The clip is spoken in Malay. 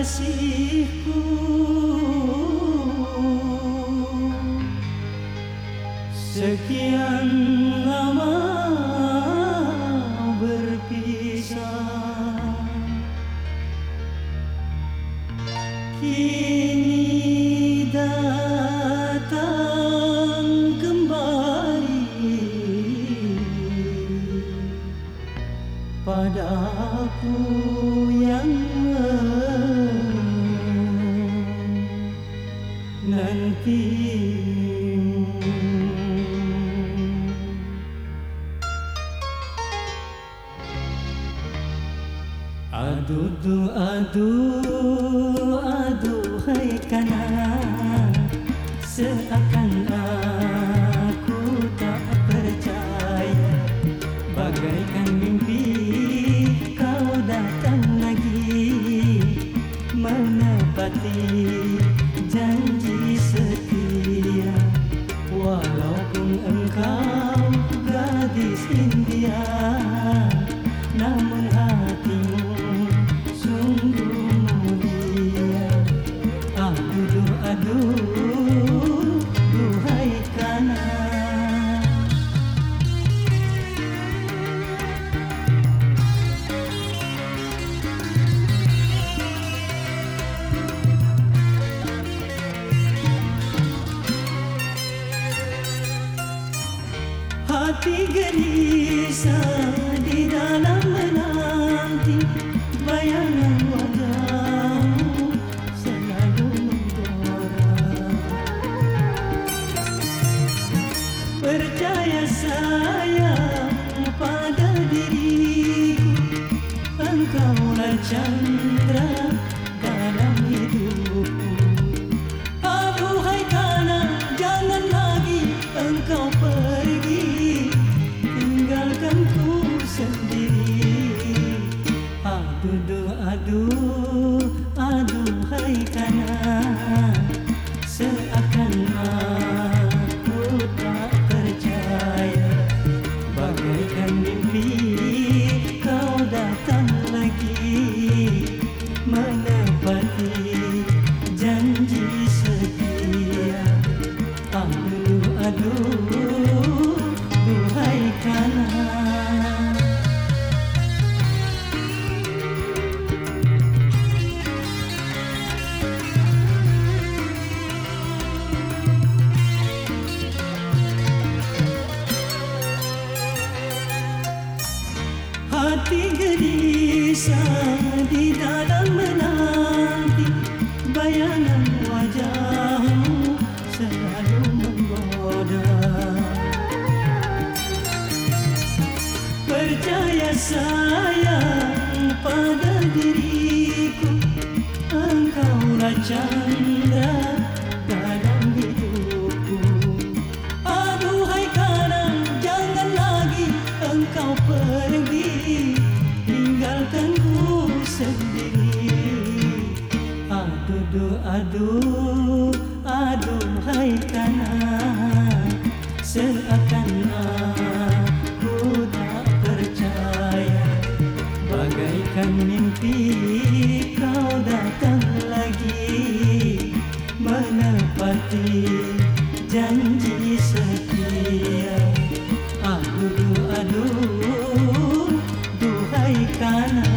kekasihku, sekian lama berpisah, kini datang kembali padaku yang menantimu. Aduhai kanan, seakan aku tak percaya, bagaikan mimpi kau datang lagi, menepati janji setia. Walaupun engkau gadis India, namun hatimu sungguh mulia. Duhai kanan. Hati gelisah di dalam menanti, bayangan wajahmu selalu menggoda. Percaya sayang pada diriku, engkaulah chandra dalam hidupku. Aduhai kanan, jangan lagi engkau pergi, tinggalkanku sendiri. Aduhai kanan, seakan aku tak percaya, bagaikan mimpi kau datang lagi, menepati janji setia. Duhai kanan. Hati gelisah di dalam menanti, bayangan wajahmu selalu menggoda. Percaya sayang pada diriku, engkaulah chandra dalam hidupku. Aduhai kanan, jangan lagi engkau pergi, tinggalkanku sendiri. Aduhai kanan, seakan aku tak percaya, bagaikan mimpi kau datang lagi, menepati janji setia. Duhai kanan.